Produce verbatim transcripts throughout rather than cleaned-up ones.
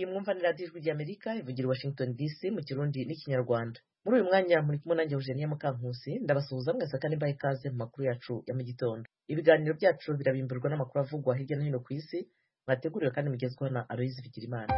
iyi mwumva ni radiyo ijwi ry'Amerika ivugira i Washington D C mu Kirundi n'Ikinyarwanda. Muri uyu mwanya muri kumwe nanjye Eugenie Mukankusi, ndabasuhuza mwese kandi mbaye ikaze mu makuru yacu ya mu gitondo. Ibiganiro byacu birabimburwa n'amakuru avugwa hirya no hino ku isi, mwateguriwe kandi mugezwaho na Aloyizi Bigirimana.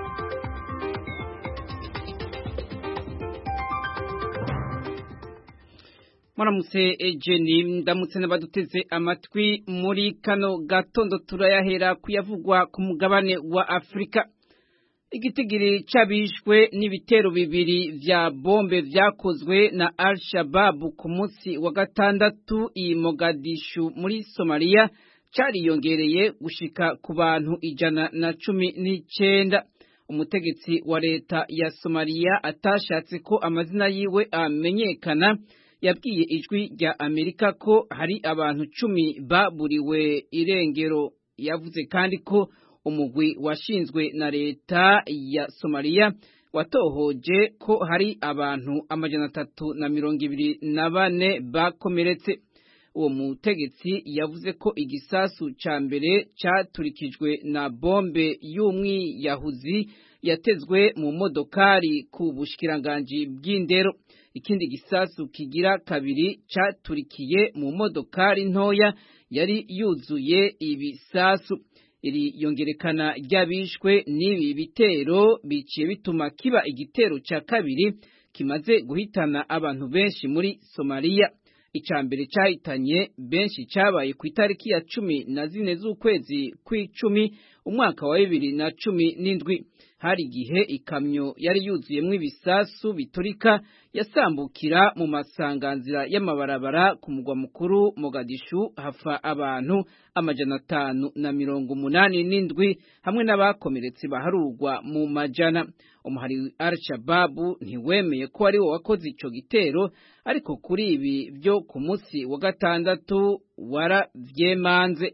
Muramutse Ejeni, ndamutse n'abaduteze amatwi muri kano gatondo turayahera kuyavugwa ku mugabane wa Afrika. Igitigiri cabishwe n'ibitero bibiri vya bombe vyakozwe na Al-Shabaab ku munsi wa gatandatu i Mogadishu muri Somalia cariyongereye gushika ku bantu ijana na cumi n'icenda. Umutegetsi wa leta ya Somalia atashatse ko amazina yiwe amenyekana yabwiye ijwi rya Amerika ko hari abantu cumi baburiwe irengero. Yavuze kandi ko umugwi washinzwe na leta ya Somalia watohoje ko hari abantu amajana atatu na mirongo ibiri na bane bakomeretse. Uwo mutegetsi yavuze ko igisasu ca mbere caturikijwe na bombe y'umwiyahuzi yatezwe mu modokari ku bushikiranganji bw'indero. Ikindi gisasu kigira kabiri caturikiye mu modokari ntoya yari yuzuye ibisasu. Iri yongerekana ryabishwe n'ibi bitero biciye bituma kiba igitero ca kabiri kimaze guhitana abantu benshi muri Somalia. Ica mbere cahitanye benshi cabaye ku itariki ya cumi na zine z'ukwezi kw'icumi umwaka wa bibiri na cumi n'indwi. Hari igihe ikamyo yari yuzuyemwo ibisasu biturika yasambukira mu masanganzira y'amabarabara ku mugwa mukuru Mogadishu, hafa abantu amajana atanu na mirongo umunani n'indwi hamwe n'abakomeretse baharurwa mu majana. Umuhari Al-Shabaab ntiwemeye ko ari wo wakoze ico gitero, ariko kuri ibi byo ku munsi wa gatandatu waravyemanze.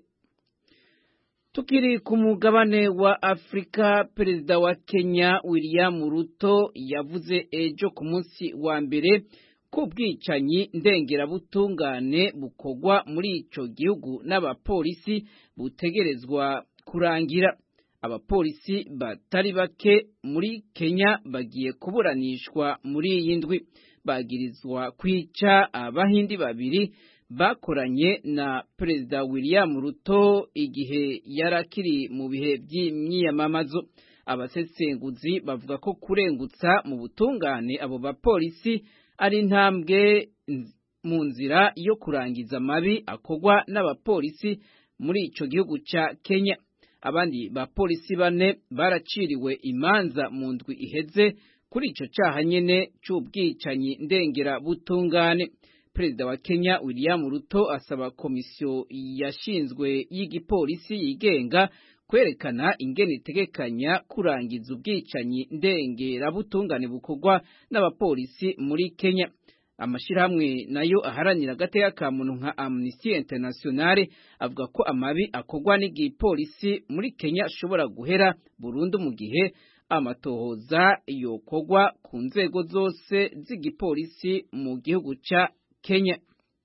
Tukiri ku mugabane wa Afrika, perezida wa Kenya William Ruto yavuze ejo ku munsi wa mbere ko ubwicanyi ndengerabutungane bukogwa muri ico gihugu n'abapolisi butegerezwa kurangira. Abapolisi batari bake muri Kenya bagiye kuburanishwa muri iyi ndwi, bagirizwa kwica abahindi babiri bakoranye na perezida William Ruto igihe yarakiri mu bihe by'imyiyamamazo. Abasesenguzi bavuga ko kurengutsa mu butungane abo bapolisi ari intambwe mu nzira yo kurangiza amabi akogwa n'abapolisi muri ico gihugu ca Kenya. Abandi bapolisi bane baraciriwe imanza mu ndwi iheze kuri ico caha nyene c'ubwicanyi ndengera butungane. Perezida wa Kenya William Ruto asaba komisiyo yashinzwe y'igipolisi yigenga kwerekana ingene itegekanya kurangiza ubwicanyi ndengera butungane bukogwa n'abapolisi muri Kenya. Amashirahamwe nayo aharanira agateka ka muntu nka Amnesty International avuga ko amabi akogwa n'igipolisi muri Kenya ashobora guhera burundu mu gihe amatohoza yokogwa ku nzego zose z'igipolisi mu gihugu ca Kenya.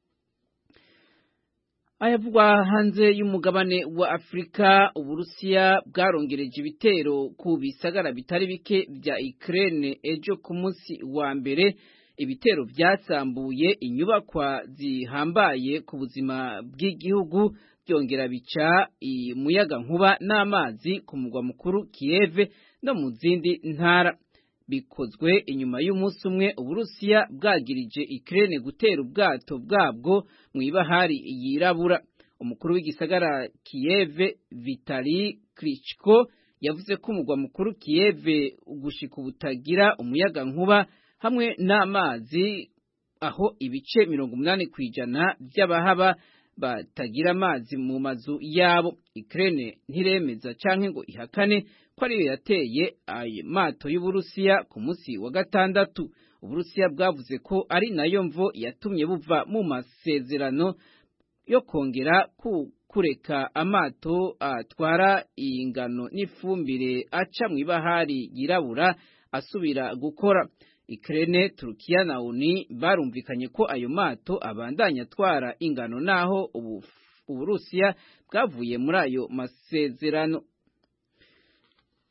Ayavugwa hanze y'umugabane wa Afrika, Uburusiya bwarongereje ibitero ku bisagara bitari bike vya Ukraine ejo ku munsi wa mbere. Ibitero vyasambuye inyubakwa zihambaye ku buzima bw'igihugu, byongera bica umuyaga nkuba n'amazi ku mugwa mukuru Kiev no mu zindi ntara. Bikozwe inyuma y'umunsi umwe Uburusiya bwagirije Ukraine gutera ubwato bwabwo mu ibahari yirabura. Umukuru w'igisagara Kiev Vitali Klitschko yavuze ko umugwa mukuru Kiev ugushika ubutagira umuyaga nkuba hamwe n'amazi, aho ibice mirongo umunani kw'ijana by'abahaba batagira amazi mu mazu yabo. Ukraine ntiremeza canke ngo ihakane ko ariyo yateye ayo mato y'Uburusiya ku munsi wa gatandatu. Uburusiya bwavuze ko ari nayo mvo yatumye buva mu masezerano yo kongera ku kureka amato atwara ingano n'ifumbire aca mu ibahari yirabura asubira gukora. Ukraine, Turkiya na Uni barumvikanye ko ayo mato abandanya atwara ingano naho Uburusiya bwavuye muri ayo masezerano.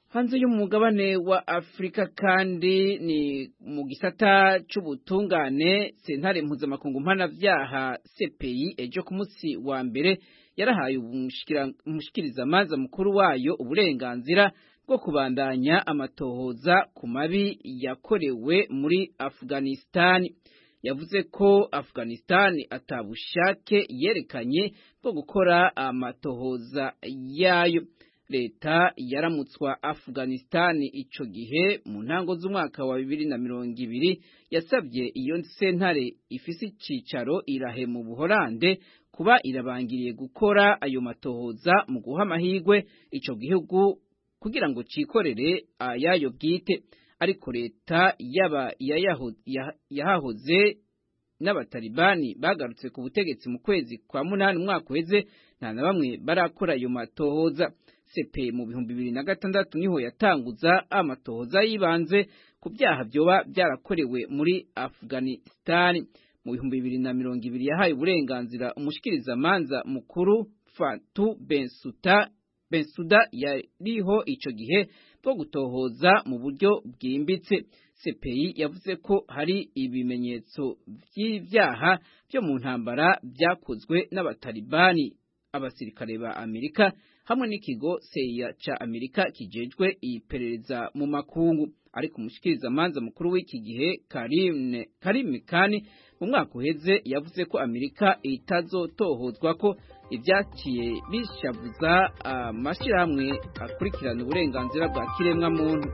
hanze y'umugabane wa Afrika kandi ni mu gisata c'ubutungane sentare mpuzamakungu mpanavyaha C P I ejo ku munsi wa mbere yarahaye umushikiriza amaza mukuru wayo uburenganzira bwo kubandanya amatohoza ku mabi yakorewe muri Afghanistan. Yavuze ko Afghanistan atabushake yerekanye bwo gukora amatohoza yayo. Leta yaramutswa Afghanistan ico gihe mu ntango z'umwaka wa bibiri na mirongo ibiri yasabye iyo sentare ifise icicaro irahe mu Buholande kuba irabangiriye gukora ayo matohoza mu guha amahirwe ico gihugu kugira ngo cikorere ayayo bwite, ariko leta yaba yahahoze n'abatalibani bagarutse ku butegetsi mu kwezi kwa munani umwaka uheze nta na bamwe barakora ayo matohoza. C P I mu bihumbi bibiri na gatandatu niho yatanguza amatohoza yibanze ku byaha byoba byarakorewe muri Afghanistan. Mu bihumbi bibiri na mirongo ibiri yahaye uburenganzira umushikiriza manza mukuru Fatou Bensouda Bensouda yariho ico gihe bwo gutohoza mu buryo bwimbitse. C P I yavuze ko hari ibimenyetso by'ivyaha byo mu ntambara byakozwe n'abatalibani, abasirikare ba Amerika hamwe n'ikigo C I A ca Amerika kijejwe iperereza mu makungu. Ariko umushikiriza manza mukuru w'iki gihe Karim Karim Khan mu mwaka uheze yavuze ko Amerika itazotohozwa ko ibyaciye bishavuza amashirahamwe uh, akurikirana uburenganzira bwa kiremwa muntu.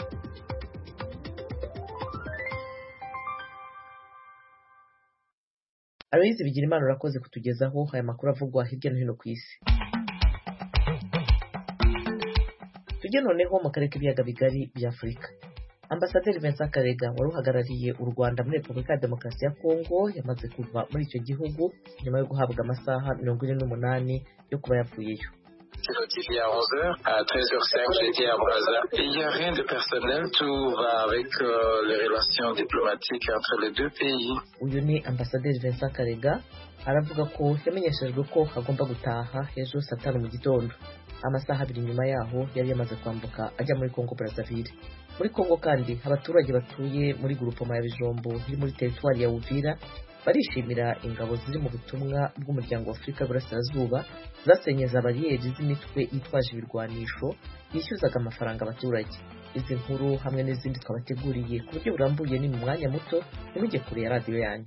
Aloyizi Bigirimana urakoze kutugezaho aya makuru avugwa hirya no hino ku isi. Tujye noneho mu karere k'ibiyaga bigari bya Afurika. Ambasaderi Vincent Karega wari uhagarariye u Rwanda muri Repubulika ya Demokarasi ya Kongo yamaze kuva muri icyo gihugu nyuma yo guhabwa amasaha mirongo ine n'umunani yo kuba yavuyeyo. Il y a onze heures, à treize heures cinq, j'étais à Brazzaville. Il n'y a rien de personnel, tout va avec euh, les relations diplomatiques entre les deux pays. Uyu ni Ambasaderi Vincent Karega aravuga ko yamenyeshejwe ko agomba gutaha ejo saa tanu mu gitondo. Amasaha abiri nyuma yaho yari yamaze kwambuka ajya muri Kongo Brazzaville. Muri Kongo kandi abaturage batuye muri Groupement ya Bijombo iri muri territoire ya Uvira barishimira ingabo ziri mu butumwa bw'umuryango wa Afurika y'Uburasirazuba zasenyeza bariyeri z'imitwe yitwaje ibirwanisho yishyuzaga amafaranga abaturage. Izi nkuru hamwe n'izindi twabateguriye ku buryo burambuye ni mu mwanya muto nimujye kure ya radio yanyu.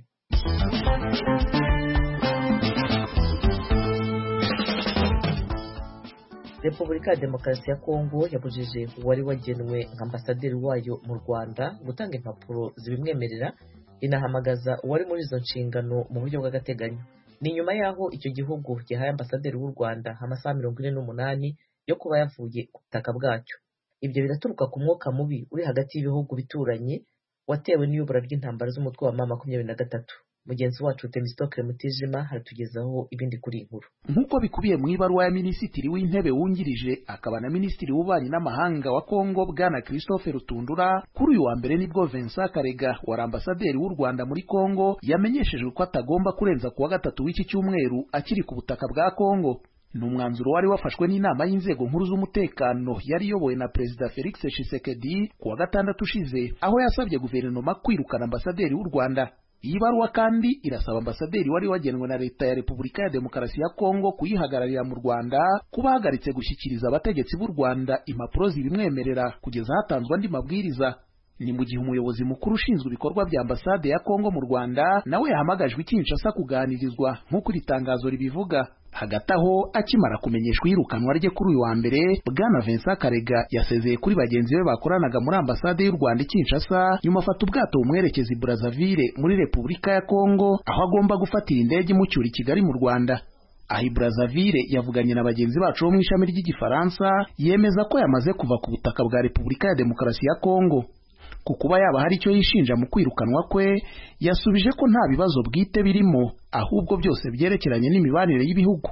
Repubulika ya Demokarasi ya Kongo yabujije uwari wagenwe nk'ambasaderi wayo mu Rwanda gutanga impapuro zibimwemerera, inahamagaza uwari muri izo nshingano mu buryo bw'agateganyo. Ni nyuma yaho icyo gihugu gihaye ambasaderi w'u Rwanda amasaha mirongo ine n'umunani yo kuba yavuye ku butaka bwacyo. Ibyo biraturuka ku mwuka mubi uri hagati y'ibihugu bituranye watewe n'iyobora ry'intambara z'umutwe wa mama makumyabiri na gatatu. Mugenzi wacu Temistokle Mutijima haratugezaho ibindi kuri inkuru. Nkuko bikubiye mu ibaruwa ya minisitiri w'intebe wungirije akaba na minisitiri w'ububanyi n'amahanga wa Kongo bwana Christophe Rutundura, kuri uyu wa mbere nibwo Vincent Karega wari ambasaderi w'u Rwanda muri Kongo yamenyeshejwe ko atagomba kurenza kuwa gatatu w'iki cyumweru akiri ku butaka bwa Kongo. Ni umwanzuro wari wafashwe n'inama y'inzego nkuru z'umutekano yari iyobowe na Perezida Felix Tshisekedi kuwa gatandatu ushize, aho yasabye guverinoma kwirukana ambasaderi w'u Rwanda. Iyi baruwa kandi irasaba ambasaderi wari wagenwe na leta ya Repubulika ya Demokarasi ya Kongo kuyihagararira mu Rwanda kuba ahagaritse gushyikiriza abategetsi b'u Rwanda impapuro zibimwemerera kugeza hatanzwe andi mabwiriza. Ni mu gihe umuyobozi mukuru ushinzwe ibikorwa bya ambasade ya Kongo mu Rwanda nawe yahamagajwe i Kinshasa kuganirizwa nk'uko iri tangazo ribivuga. Hagati aho akimara kumenyeshwa iyirukanwa rye kuri uyu wa mbere, bwana Vincent Karega yasezeye kuri bagenzi be bakoranaga muri ambasade y'u Rwanda i Kinshasa nyuma afata ubwato bumwerekeza i Brazzaville muri Repubulika ya Kongo, aho agomba gufatira indege imucyura i Kigali mu Rwanda. Aho i Brazzaville yavuganye na bagenzi bacu bo mu ishami ry'igifaransa yemeza ko yamaze kuva ku butaka bwa Repubulika ya Demokarasi ya Kongo. Ku kuba yaba hari icyo yishinja mu kwirukanwa kwe, yasubije ko nta bibazo bwite birimo, ahubwo byose byerekeranye n'imibanire y'ibihugu.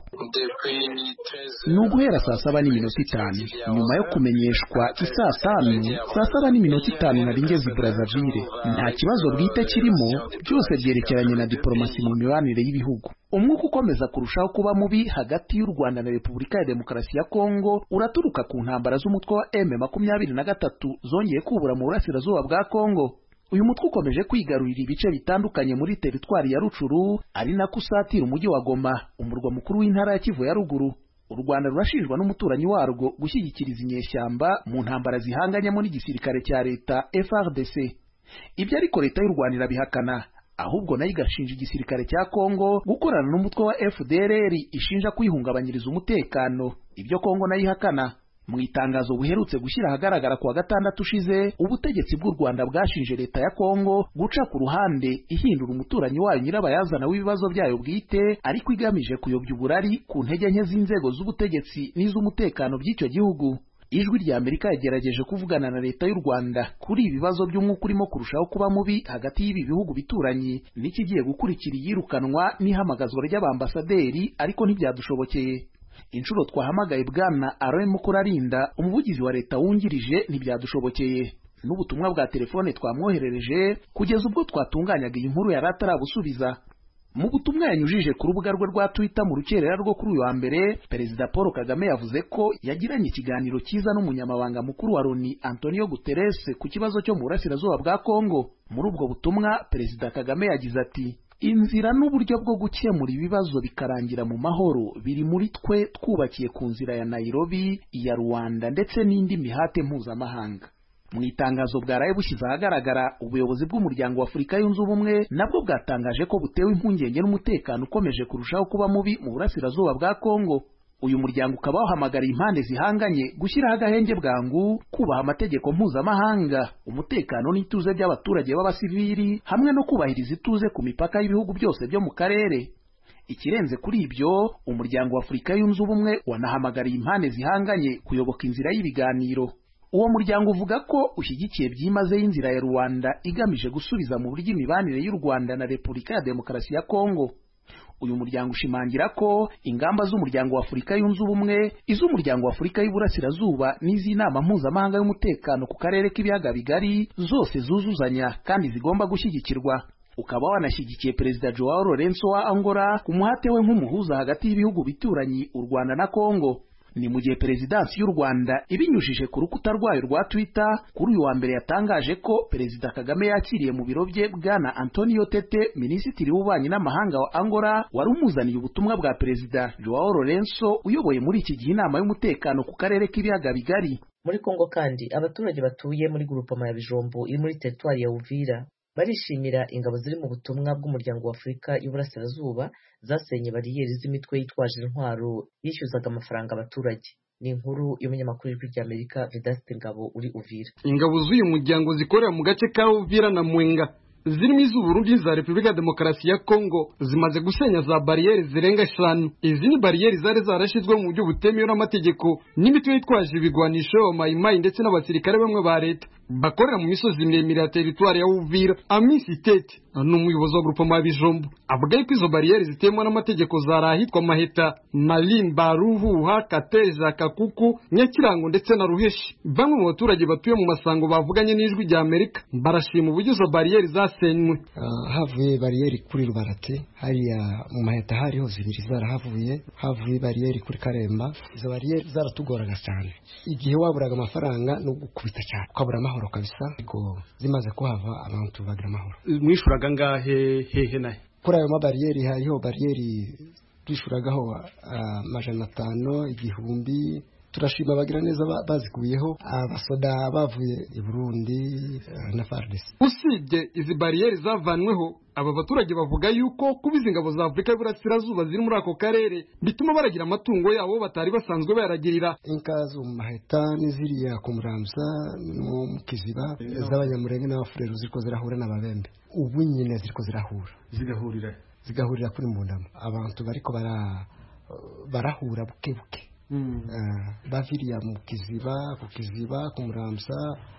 Ni uguhera saa saba n'iminota itanu nyuma yo kumenyeshwa isaa tanu, saa saba n'iminota itanu nari ngeze i Brazzaville. Nta kibazo bwite kirimo, byose byerekeranye na diplomasi mu mibanire y'ibihugu. Umwuka ukomeza kurushaho kuba mubi hagati y'u Rwanda na Repubulika ya Demokarasi ya Kongo uraturuka ku ntambara z'umutwe wa M makumyabiri na gatatu zongeye kubura mu burasirazuba bwa Kongo. Uyu mutwe ukomeje kwigarurira ibice bitandukanye muri teritwari ya Rucuru, ari nako usatira umujyi wa Goma, umurwa mukuru w'intara ya Kivu ya ruguru. U Rwanda rurashinjwa n'umuturanyi warwo gushyigikiriza inyeshyamba mu ntambara zihanganyemo n'igisirikare cya leta F A R D C. Ibyo ariko leta y'u Rwanda irabihakana, ahubwo nayo igashinja igisirikare cya Kongo gukorana n'umutwe wa F D L R ishinja kwihungabanyiriza umutekano, ibyo Kongo nayo ihakana. Mu itangazo buherutse gushyira ahagaragara kuwa gatandatu ushize, ubutegetsi bw'u Rwanda bwashinje leta ya Kongo guca ku ruhande ihindura umuturanyi wayo nyirabayazana w'ibibazo byayo bwite, ariko igamije kuyobya uburari ku ntege nke z'inzego z'ubutegetsi n'iz'umutekano by'icyo gihugu. Ijwi rya Amerika yagerageje kuvugana na leta y'u Rwanda kuri ibibazo by'umwuka urimo kurushaho kuba mubi hagati y'ibi bihugu bituranyi n'ikigiye gukurikira iyirukanwa n'ihamagazwa ry'abambasaderi, ariko ntibyadushobokeye. Inshuro twahamagaye bwana Alain Mukurarinda, umuvugizi wa leta wungirije, ntibyadushobokeye. N'ubutumwa bwa telefone twamwoherereje kugeza ubwo twatunganyaga iyi nkuru yari atarabusubiza. Mu butumwa yanyujije ku rubuga rwe rwa Twitter mu rukerera rwo kuri uyu wa mbere, Perezida Paul Kagame yavuze ko yagiranye ikiganiro cyiza n'umunyamabanga mukuru wa Loni Antonio Guterres ku kibazo cyo mu burasirazuba bwa Kongo. Muri ubwo butumwa Perezida Kagame yagize ati: inzira n'uburyo bwo gukemura ibibazo bikarangira mu mahoro biri muri twe twubakiye ku nzira ya Nairobi, iya Rwanda ndetse n'indi mihate mpuzamahanga. Mu itangazo bwaraye bushyize ahagaragara, ubuyobozi bw'umuryango wa Afurika yunze ubumwe nabwo bwatangaje ko butewe impungenge n'umutekano ukomeje kurushaho kuba mubi mu burasirazuba bwa Kongo. Uyu muryango ukaba wahamagariye impande zihanganye gushyiraho agahenge bwangu, kubaha amategeko mpuzamahanga, umutekano n'ituze by'abaturage b'abasivili, hamwe no kubahiriza ituze ku mipaka y'ibihugu byose byo mu karere. Ikirenze kuri ibyo, umuryango wa Afurika yunze ubumwe wanahamagariye impande zihanganye kuyoboka inzira y'ibiganiro. Uwo muryango uvuga ko ushyigikiye byimazeyo inzira ya Rwanda igamije gusubiza mu buryo imibanire y'u Rwanda na Repubulika ya Demokarasi ya Kongo. Uyu muryango ushimangira ko ingamba z'umuryango wa Afurika yunze ubumwe, iz'umuryango wa Afurika y'Iburasirazuba n'iz'inama mpuzamahanga y'umutekano ku karere k'ibiyaga bigari zose zuzuzanya kandi zigomba gushyigikirwa. Ukaba wanashyigikiye Perezida Joao Lourenço wa Angola ku muhate we nk'umuhuza hagati y'ibihugu bituranyi u Rwanda na Kongo. Ni mu gihe Perezidansi y'u Rwanda ibinyujije ku rukuta rwayo rwa Twitter kuri uyu wa mbere yatangaje ko Perezida Kagame yakiriye mu biro bye bwana Antonio Tete, Minisitiri w'Ububanyi n'Amahanga wa Angola, wari umuzaniye ubutumwa bwa Perezida Joao Lourenço uyoboye muri iki gihe inama y'umutekano ku karere k'ibiyaga bigari. Muri Kongo kandi abaturage batuye muri Groupement ya Bijombo iri muri teritwari ya Uvira barishimira ingabo ziri mu butumwa bw'umuryango wa Afurika y'Uburasirazuba zasenye bariyeri z'imitwe yitwaje intwaro yishyuzaga amafaranga abaturage. Ni inkuru y'umunyamakuru w'ijwi ry'Amerika Vedaste Ngabo uri Uvira. Ingabo z'uyu muryango zikorera mu gace ka Uvira na Mwenga zirimo iz'Uburundi za Repubulika ya Demokarasi ya Kongo zimaze gusenya za bariyeri zirenga eshanu. Izi ni bariyeri zari zarashizwe mu buryo butemewe n'amategeko n'imitwe yitwaje ibigwanisho, mayimayi ndetse n'abasirikare bamwe ba leta bakorera mu misozi miremire ya teritwari ya Uvira. Amisi Tete ni umuyobozi wa Groupement ya Bijombo avuga ko izo bariyeri zitemwa n'amategeko zari ahitwa Maheta, Malimba, Ruhuha, Kateja, Kakuku, Nyakirango ndetse na Ruheshi. Bamwe mu baturage batuye mu masango bavuganye n'ijwi rya Amerika barashima uburyo izo bariyeri zasenywe. Uh, havuye bariyeri kuri Rubarate, hariya mu Maheta hariho zibiri zarahavuye, havuye bariyeri kuri Karemba. Izo bariyeri zaratugoraga cyane, igihe waburaga amafaranga no gukubita cyane ukabura amahoro kabisa, ariko zimaze kuhava abantu bagira amahoro. Mwishuraga ngahe hehe nahe? Kuri ayo mabariyeri hariho bariyeri twishuragaho amajana uh, atanu, igihumbi. Turashima bagira neza bazikubiyeho abasoda bavuye i Burundi uh, na F A R D C. Usibye izi bariyeri zavanweho, aba baturage bavuga yuko kubiza ingabo za Afurika y'Iburasirazuba ziri muri ako karere bituma baragira amatungo yabo batari basanzwe bayaragirira. Inka zo mu Maheta n'iziriya ku Muramza no mu Kiziba z'abanyamurenge n'abafurero ziriko zirahura n'ababembe, ubu nyine ziriko zirahura zigahurira zigahurira kuri Mbundamo. Abantu bariko bara barahura buke buke. Mm. Uh, baviriya mu Kiziba, ku Kiziba, ku Muramza,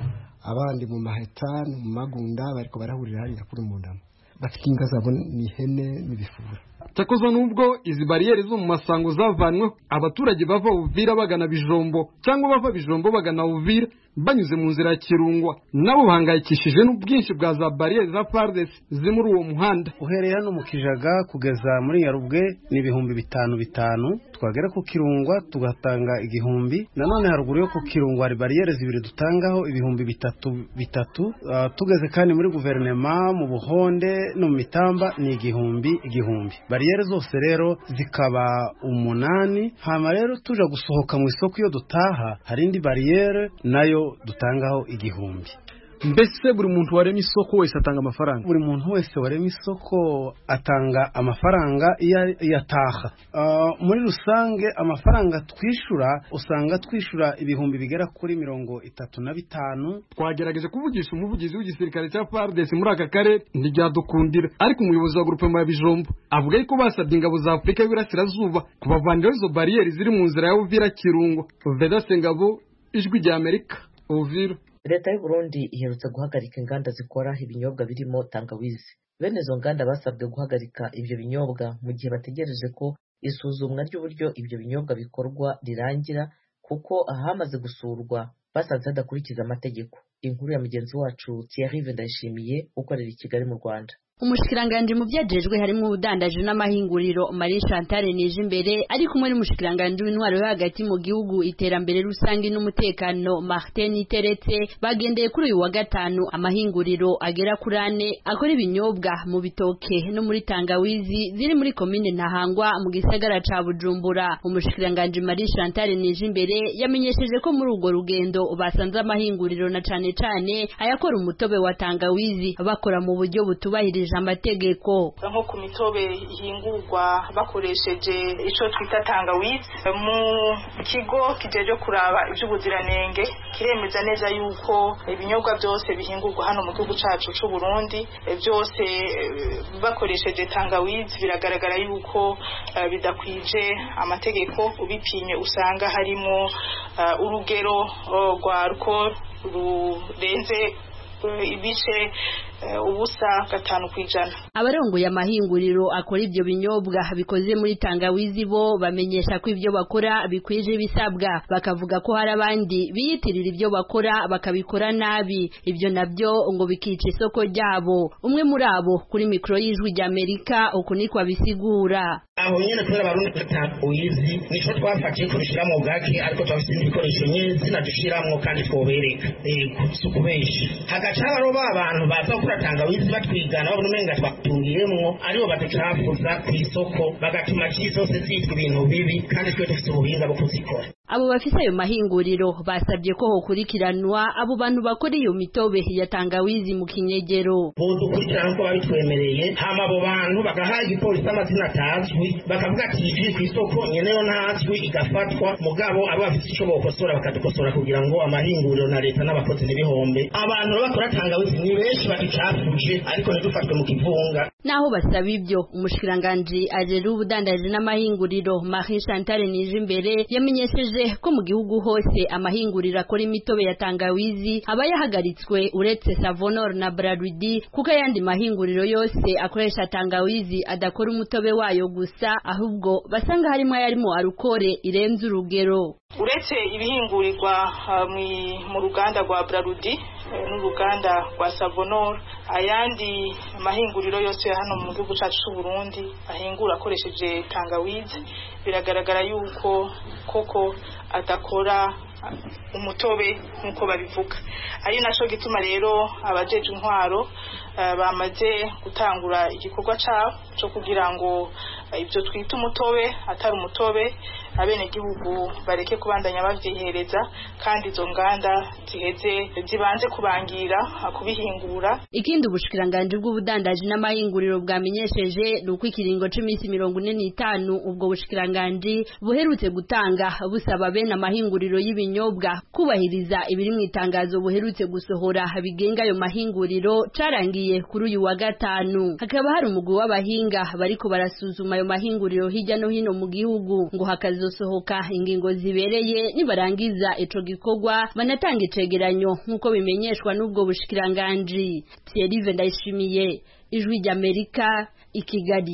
abandi mu Maheta mu Magunda bariko barahurira hariya kuri Mbundamo. Bafite inka zabo ni ihene n'ibifura. cyakoze nubwo izi bariyeri zo mu masango zavanwe abaturage bava Uvira bagana Bijombo cyangwa bava Bijombo bagana Uvira banyuze mu nzira ya Kirungwa nabo bahangayikishije n'ubwinshi bwa za bariyeri za F A R D C ziri muri uwo muhanda. Uhereye hano mu Kijaga kugeza muri Nyarubwe ni ibihumbi bitanu bitanu, twagera ku Kirungwa tugatanga igihumbi, nanone haruguru yo ku Kirungwa hari bariyeri zibiri dutangaho ibihumbi bitatu bitatu. Uh, tugeze kandi muri guverinema mu Buhonde no mu Mitamba ni igihumbi igihumbi. Bariyeri zose rero zikaba umunani. Hama rero tuja gusohoka mu isoko iyo dutaha hari indi bariyeri nayo dutangaho igihumbi. Mbese buri muntu warema isoko wese atanga amafaranga? Buri muntu wese warema isoko atanga amafaranga iyo ataha. Uh, muri rusange amafaranga twishura usanga twishura ibihumbi bigera kuri mirongo itatu na bitanu. Twagerageje kuvugisha umuvugizi w'igisirikare cya F A R D C muri aka karere ntibyadukundira, ariko umuyobozi wa groupement ya Bijombo avuga ko basabye ingabo za Afurika y'Iburasirazuba kubavanira izo bariyeri ziri mu nzira ya Uvira Kirungo. Vedaste Ngabo, Ijwi rya Amerika, Uvira. Leta y'u Burundi iherutse guhagarika inganda zikora ibinyobwa birimo tangawizi. Bene izo nganda basabwe guhagarika ibyo binyobwa mu gihe bategereje ko isuzumwa ry'uburyo ibyo binyobwa bikorwa rirangira, kuko ahamaze gusurwa basanze hadakurikiza amategeko. Inkuru ya mugenzi wacu Thierry Vendayishimiye ukorera i Kigali mu Rwanda. Umushikiranganje mu byajejwe harimo ubudandaje n'amahinguriro Marie Chantal Nijimbere ari kumwe n'umushikiranganje w'intwaro yo hagati mu gihugu iterambere rusangi n'umutekano Martin Teretse bagendeye kuri uyu wa gatanu amahinguriro agera kuri ane akora ibinyobwa mu bitoke no muri tangawizi ziri muri komine Ntahangwa mu gisagara ca Bujumbura. Umushikiranganje Marie Chantal Nijimbere yamenyesheje ko muri urwo rugendo basanze amahinguriro na cane cane ayakora umutobe wa tangawizi bakora mu buryo butubahirije amategeko. Nko ku mitobe ihingurwa bakoresheje ico twita tangawizi, mu kigo kijeje kuraba iby'ubuziranenge kiremeza neza yuko ibinyobwa byose bihingurwa hano mu gihugu cacu c'u Burundi byose bakoresheje tangawizi biragaragara yuko uh, bidakwije amategeko. Ubipimye usanga harimo uh, urugero uh, rwa alcohol rurenze uh, ibice Uh, ubusa gatanu kwijana. Abarongoye amahinguriro akora ibyo binyobwa bikoze muri tangawizi bo bamenyesha ko ibyo bakora bikwije bisabwa, bakavuga ko hari abandi biyitirira ibyo bakora bakabikora nabi, ibyo nabyo ngo bikica isoko ryabo. Umwe muri abo kuri mikro y'Ijwi rya Amerika uko niko abisigura. Aho nyene twera barundi tangawizi nico twafatiye kubishiramo gake, ariko twafite ibikoresho nyinshi nadushiramo kandi twobereka eh kusukubeshi hagaca baroba abantu baza kura tangawizi batwigana babona umenga twatungiyemwo aribo batacafuza ku isoko bagatuma cyisose zitwa ibintu bibi kandi twe dufite ubuhinga bwo kuzikora. Abo bafise ayo mahinguriro basabye ko hokurikiranwa abo bantu bakora iyo mitobe ya tangawizi mu kinyegero. Bodukurikirana ko babitwemereye, hama abo bantu bagaha igipolisi amazina atazwi bakavuga ati iri ku isoko nyeneyo ntazwi igafatwa, mugabo abo bafite ico bokosora bakadukosora kugira ngo amahinguriro na leta n'abakozi n'ibihombe. Abantu bakora tangawizi ni benshi badicafuje ariko ntidufatwe mu kivunga. Naho basaba ibyo umushikiranganje ajeri ubudandaje n'amahinguriro Marie Chantal Nijimbere yamenyesheje ko mu gihugu hose amahinguriro akora imitobe ya tangawizi aba yahagaritswe uretse Savonor na Brarudi, kuko ayandi mahinguriro yose akoresha tangawizi adakora umutobe wayo gusa, ahubwo basanga harimo ayarimo alukore irenze urugero. Uretse ibihingurirwa uh, mu ruganda rwa Brarudi n'uruganda rwa Savonor, ayandi mahinguriro yose hano mu gihugu cyacu cy'u Burundi ahingura akoresheje tangawizi biragaragara yuko koko adakora umutobe nkuko babivuga. Ari naco gituma rero abajeje intwaro uh, bamaze gutangura igikorwa cyabo cyo kugira ngo ibyo twita umutobe atari umutobe abene gihugu bareke kubandanya bavyihereza, kandi izo nganda ziheze zibanze kubangira kubihingura. Ikindi ubushikiranganje bw'ubudandaji n'amahinguriro bwamenyesheje nuko ikiringo c'imisi mirongo ine n'itanu ubwo bushikiranganje buherutse gutanga busaba bene amahinguriro y'ibinyobwa kubahiriza ibiri mu itangazo buherutse gusohora bigenga ayo mahinguriro carangiye kuri uyu wa gatanu. Hakaba hari umugwi w'abahinga bariko barasuzuma ayo mahinguriro hirya no hino mu gihugu ngo hakazosohoka ingingo zibereye nibarangiza ico gikorwa banatanga icegeranyo nkuko bimenyeshwa n'ubwo bushikiranganje. Thierry Vendayishimiye, Ijwi rya Amerika, i Kigali.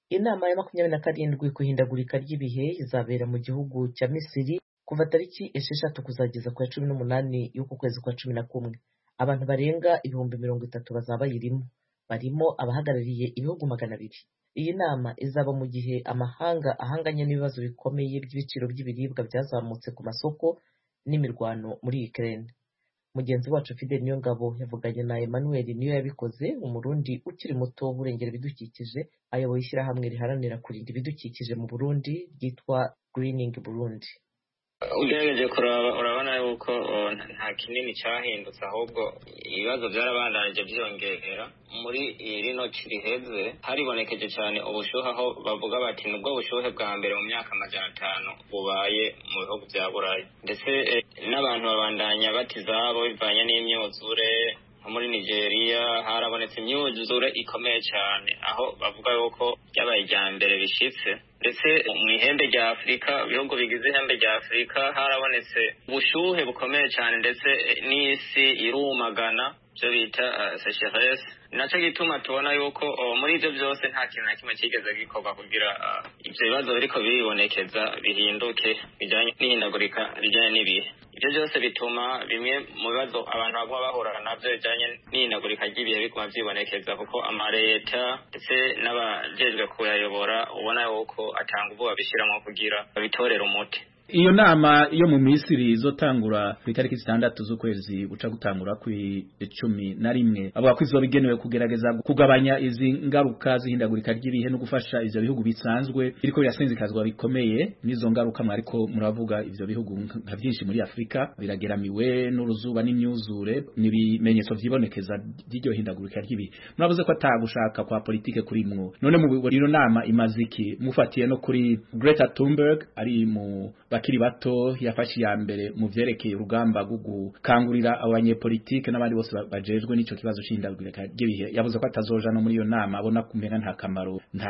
inama ya makumyabiri na karindwi ku ihindagurika ry'ibihe izabera mu gihugu cya Misiri kuva tariki esheshatu kuzageza ku ya cumi n'umunani y'uku kwezi kwa cumi na kumwe. Abantu barenga ibihumbi mirongo itatu bazaba bayirimo, barimo abahagarariye ibihugu magana abiri. Iyi nama izaba mu gihe amahanga ahanganye n'ibibazo bikomeye by'ibiciro by'ibiribwa byazamutse ku masoko n'imirwano muri Ukraine. Mugenzi wacu Fidel Niyongabo yavuganye na Emmanuel niyo yabikoze, umurundi ukiri muto urengera ibidukikije, ayoboye ishyirahamwe riharanira kurinda ibidukikije mu Burundi ryitwa Greening Burundi. Ugerageje kuraba urabona yuko nta kinini cyahindutse, ahubwo ibibazo byarabandanije byiyongera. Muri rino riheze haribonekeje cyane ubushuhe, aho bavuga bati nubwo bushuhe bwa mbere mu myaka amajana atanu bubaye mu bihugu bya Burayi, ndetse n'abantu babandanya bati zabo bivanye n'imyuzure. Muri Nigeria harabonetse imyuzure ikomeye cyane, aho bavuga yuko byabaye ijya mbere bishitse. Ndetse mu ihembe rya Afurika, ibihugu bigize ihembe rya Afurika, harabonetse ubushuhe bukomeye cyane, ndetse n'isi irumagana, byo bita sécheresse. Nacyo gituma tubona yuko muri ibyo byose nta kintu na kimwe kigeze gikorwa kugira ibyo bibazo biriko biribonekeza bihinduke, bijyanye n'ihindagurika rijyanye n'ibihe. Ibyo byose bituma bimwe mu bibazo abantu baguma bahura nabyo bijyanye n'ihindagurika ry'ibihe biguma byibonekeza, kuko amaleta ndetse n'abajejwe kuyayobora ubona yuko atanga ubwoba bishyiramo kugira babitorere umuti. Iyo nama yo mu Misiri izotangura ku itariki zitandatu z'ukwezi guca gutangura ku icumi na rimwe, avuga ko izo bigenewe kugerageza kugabanya izi ngaruka zihindagurika ry'ibihe no gufasha ivyo bihugu bisanzwe biriko birasinzikazwa bikomeye n'izo ngaruka. Mwariko muravuga ivyo bihugu nka byinshi muri Afrika birageramiwe n'uruzuba n'imyuzure, n'ibimenyetso vyibonekeza by'iryo hindagurika ry'ibihe. Muravuze ko atagushaka kwa politike kurimwo. None mu rino nama imaziki mufatiye no kuri Greta Thunberg ari mu bakiri bato yafashe ya mbere mu vyerekeye urugamba rwo gukangurira abanyepolitike n'abandi bose bajejwe n'ico kibazo c'ihindagurika ry'ibihe, yavuze ko atazoja no muri iyo nama, abona kumenya nta kamaro, nta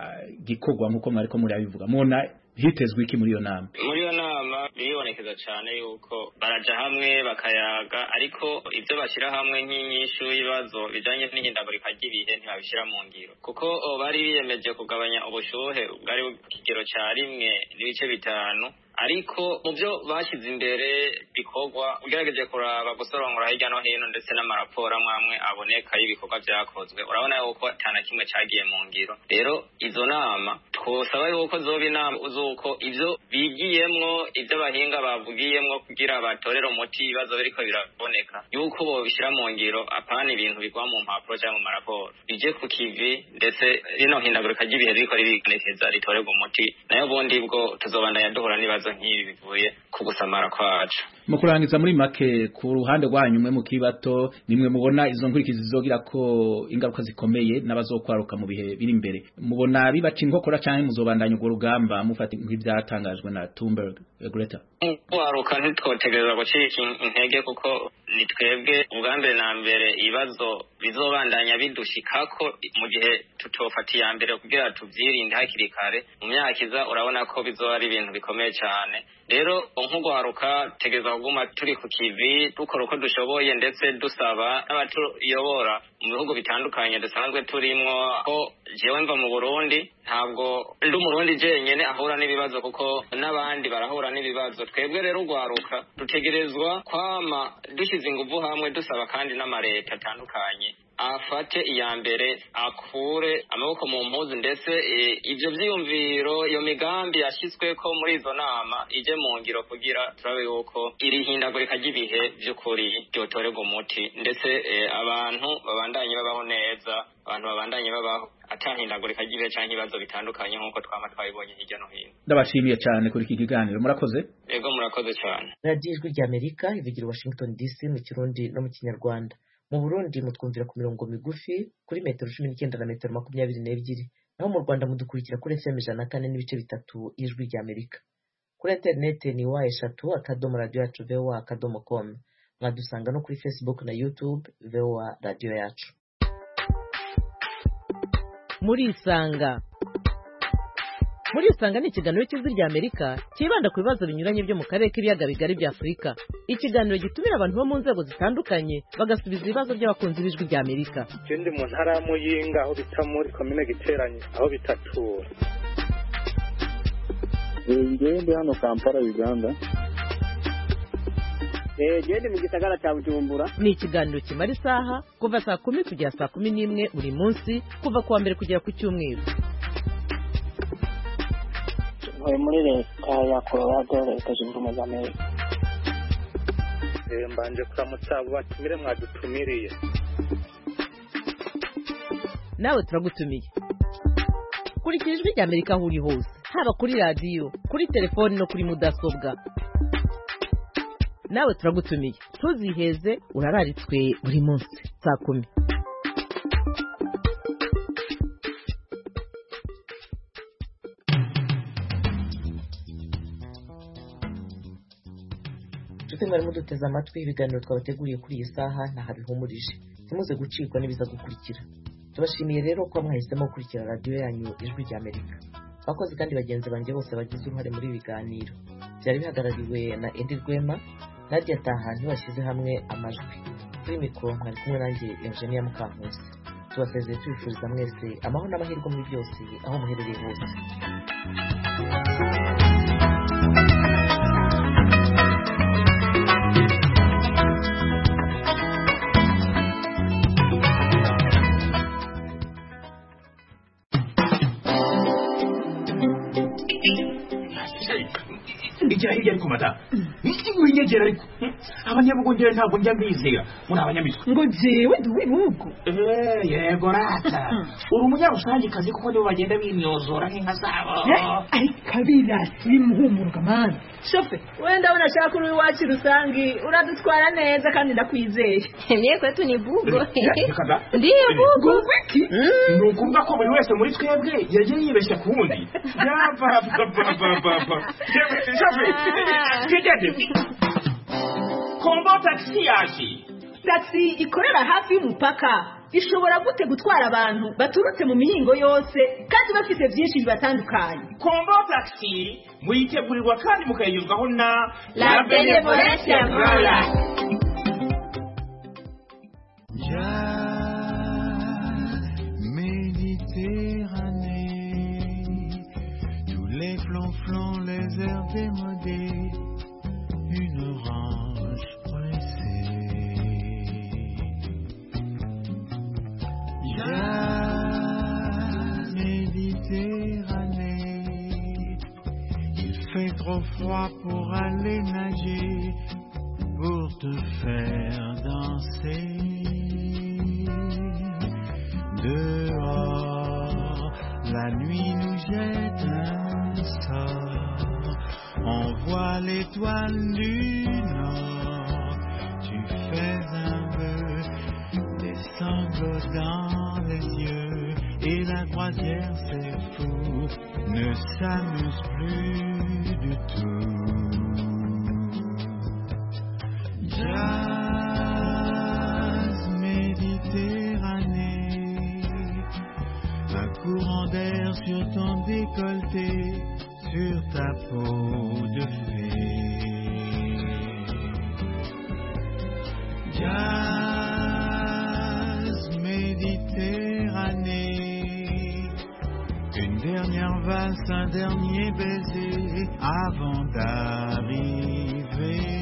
gikorwa nk'uko mwariko muri abivuga. Mubona hitezwe iki muri iyo nama? Muri iyo nama biribonekeza cyane yuko baraja hamwe bakayaga, ariko ibyo bashyira hamwe nk'inyishu y'ibibazo bijanye n'ihindagurika ry'ibihe ntibabishyira mu ngiro, kuko bari biyemeje kugabanya ubushuhe bwari ku kigero cya rimwe n'ibice bitanu, ariko mu byo bashyize imbere bikorwa ugerageje kuraba gusorongora hirya no hino, ndetse n'amaraporo amwe amwe aboneka y'ibikorwa byakozwe, urabona yuko atana kimwe cyagiye mu ngiro. Rero izo nama twosaba yuko zoba inama uzuko ibyo bigiyemwo, ibyo abahinga bavugiyemwo kugira batorere umuti ibibazo biriko biraboneka, yuko bo bishyira mu ngiro, apana ibintu bigwa mu mpapuro cyangwa mu maraporo, bije ku kivi, ndetse rino hindagurika ry'ibihe riko ribonekeza ritorerwa umuti. Nayo bundi bwo tuzobandanya duhura n'ibibazo nk'ibi bivuye ku gusamara kwacu. Mu kurangiza muri make, ku ruhande rwanyu mwe mukibato, nimwe mubona izo nkurikizi zizogira ko ingaruka zikomeye n'abazokwaruka mu bihe biri imbere, mubona bibaca inkokora canke muzobandanya urwo rugamba mufata nk'ivyatangajwe na Thunberg? Greta, kwaruka ntitwotegereza gucika intege, kuko ni twebwe ubwa mbere na mbere ibibazo bizobandanya bidushikako mu gihe tutofata iya mbere kugira tuvyirinde hakiri kare. Mu myaka iza urabona ko bizoba ari ibintu bikomeye cyane. Rero nk'ugwaruka tegeza kuguma turi ku kivi, dukora uko dushoboye, ndetse dusaba n'abatuyobora mu bihugu bitandukanye dusanzwe turimwo. Ko jewe mva mu Burundi, ntabwo ndi umurundi jenyene ahura n'ibibazo, kuko n'abandi barahura n'ibibazo. Twebwe rero ugwaruka dutegerezwa kwama dushyize ingufu hamwe, dusaba kandi n'amareta atandukanye afate iya mbere, akure amaboko mu mpuzu, ndetse ibyo byiyumviro, iyo migambi yashyizwe ko muri izo nama ije mu ngiro, kugira turabe yuko iri hindagurika ry'ibihe by'ukuri ryotorerwa umuti, ndetse abantu babandanye babaho neza, abantu babandanye babaho atahindagurika ry'ibihe cyangwa ibibazo bitandukanye nk'uko twama twabibonye hirya no hino. Ndabashimiye cyane kuri iki kiganiro, murakoze. Yego, murakoze cyane. Radio Ijwi ry'Amerika ivugira Washington D C mu Kirundi no mu Kinyarwanda. Mu Burundi mutwumvira ku mirongo migufi kuri metero cumi n'icyenda na metero makumyabiri n'ebyiri, naho mu Rwanda mudukurikira kuri F M ijana na kane n'ibice bitatu Ijwi ry'Amerika. Kuri interineti ni wa eshatu akadomo radio yacu voa akadomo com. Mwadusanga no kuri Facebook na YouTube voa radio yacu. Muri Isanga muri isanga ni ikiganiro cy'ijwi rya Amerika kibanda ku bibazo binyuranye byo mu karere k'ibiyaga bigari bya Afurika. Ikiganiro gitumira abantu bo mu nzego zitandukanye bagasubiza ibibazo by'abakunzi b'ijwi rya Amerika. Ikindi mu ntara ya Muyinga aho bita muri komine Giteranye aho bitatura. Ngende hano Kampala Uganda. Eh gende mu gisagara cya Bujumbura. Ni ikiganiro kimara isaha kuva saa kumi kugera saa kumi n'imwe buri munsi kuva kuwa mbere kugera ku cyumweru. Muri leta ya Colorado leta zunze ubumwe za Amerika. Eh mbanje kuramutsa abo batumire mwadutumiriye. Nawe turagutumiye. Kurikira ijwi rya Amerika aho uri hose, haba kuri radio, kuri telefone no kuri mudasobwa. Nawe turagutumiye. Tuziheze urararitswe buri munsi saa kumi. Mwari muduteze amatwi ibiganiro twabateguriye kuri iyi saha ntahabihumurije. Ntimuze gucikwa n'ibiza gukurikira. Tubashimiye rero ko mwahisemo gukurikira radio yanyu ijwi rya Amerika. Bakoze kandi bagenzi banjye bose bagize uruhare muri ibiganiro. Byari bihagarariwe na Edi Rwema, Nadia Taha ntibashyize hamwe amajwi. Kuri mikoro mwari kumwe nanjye Eugenia Mukankusi. Tubasezeye tubifuriza mwese amahoro n'amahirwe muri byose aho muherereye hose. Igira hirya ariko mata niki winyegera ariko abanyabugongera ntabwo njya mbizera muri abanyamitwe ngo jewe duwibugo eh yego rata uri umunyarusangi kazi kuko nibo bagenda bimyozora nk'inka zabo ari kabira simuhumurwa man shofe wenda unashaka uri wacu rusangi uradutwara neza kandi ndakwizeye niye kwetu ni bugo ndiye bugo wiki nukumva ko buri wese muri twebwe yagiye yibeshya kundi yava baba baba Kombo taxi yaje. Taxi ikorera hafi y'umupaka. Ishobora gute gutwara abantu baturutse mu mihingo yose kandi bafite byinshi bibatandukanye. Kombo taxi muyitegurirwa kandi mukayiyuzwaho na La Benevolencia Rola. Ya Méditerranée, tous les flonflons, les airs démodés, une orange pressée. Ya Méditerranée, il fait trop froid pour aller nager, pour te faire danser. Dehors, la nuit nous jette un sort. On voit l'étoile du nord. Tu fais un vœu, des sanglots dans les yeux. Et la croisière, c'est fou, ne s'amuse plus du tout. Jazz Méditerranée, un courant d'air sur ton décolleté, sur ta peau de fée. Jazz Méditerranée, une dernière valse, un dernier baiser avant d'arriver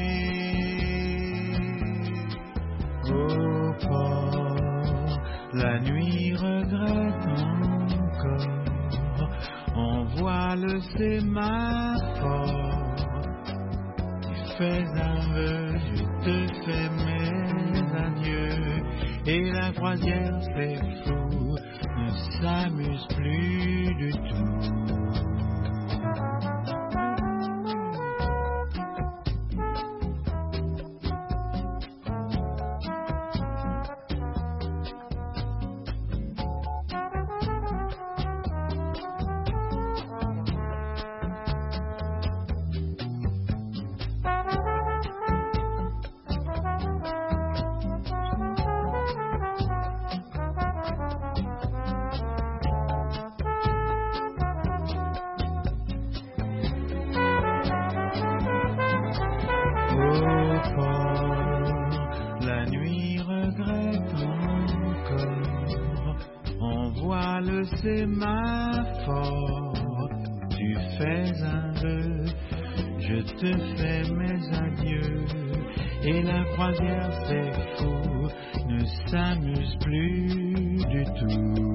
au port. La nuit regrette encore, on voit le sémaphore. Tu fais un vœu, je te fais mes adieux. Et la croisière, c'est fou, ne s'amuse plus du tout. vois le sémaphore, tu fais un vœu, je te fais mes adieux, et la croisière c'est fou, ne s'amuse plus du tout.